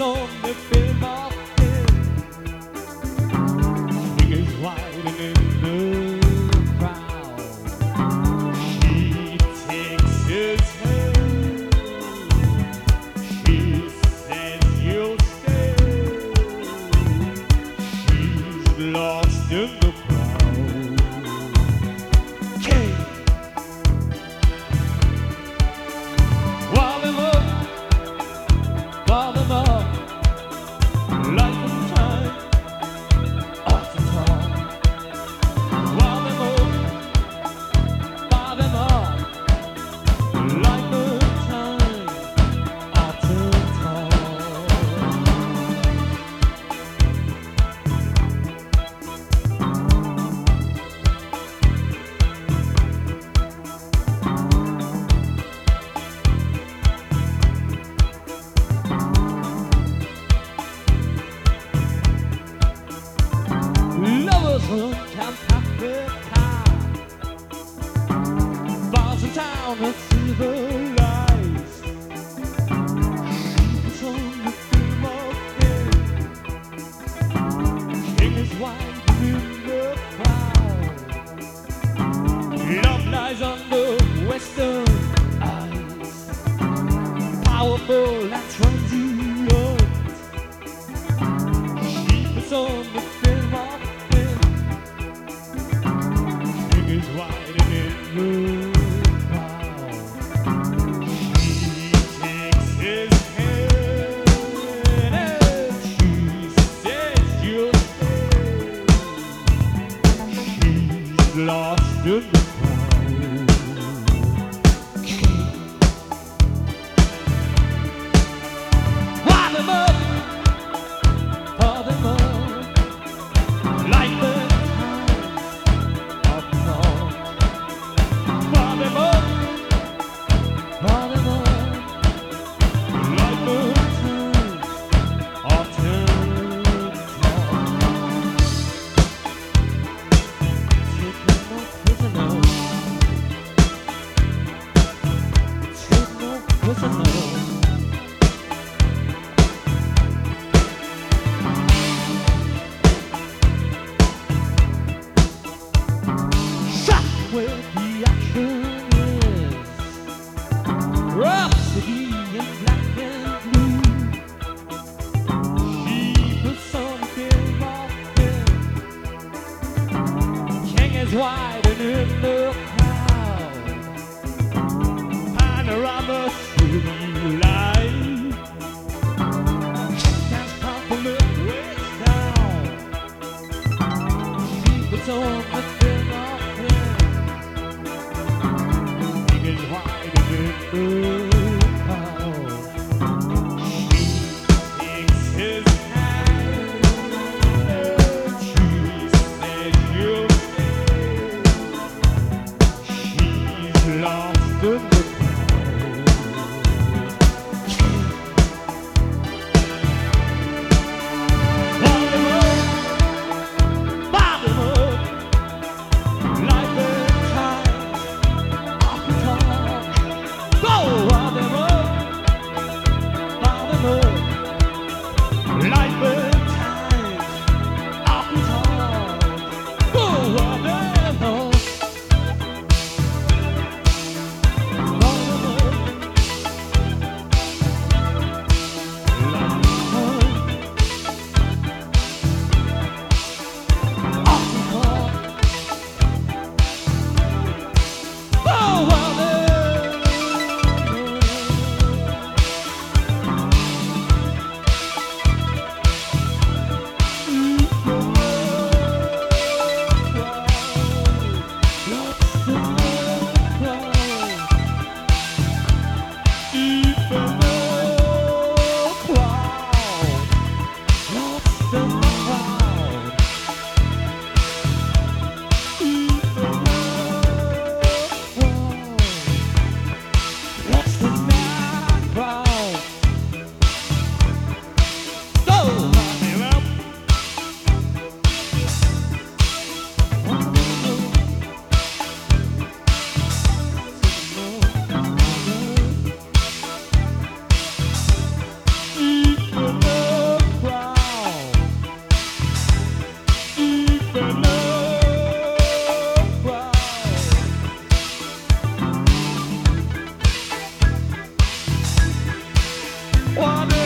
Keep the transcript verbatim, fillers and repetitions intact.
on the film of him. King is riding in the crowd. She takes his hand. She says you'll stay. She's lost in the crowd. King. Wild him up. Wild him up. Life and time. Art and talk. Wild him up. Wild him up. Life and time. Art and talk. Lovers who can pack their car. Bars in town and see the lights. She's on the film of him. King is wide in the crowd. Love lies on the western eyes. Powerful and transient. She puts on the film of him. King is riding in the crowd. She takes his hand and she says you'll stay. She's lost in the crowd. King. What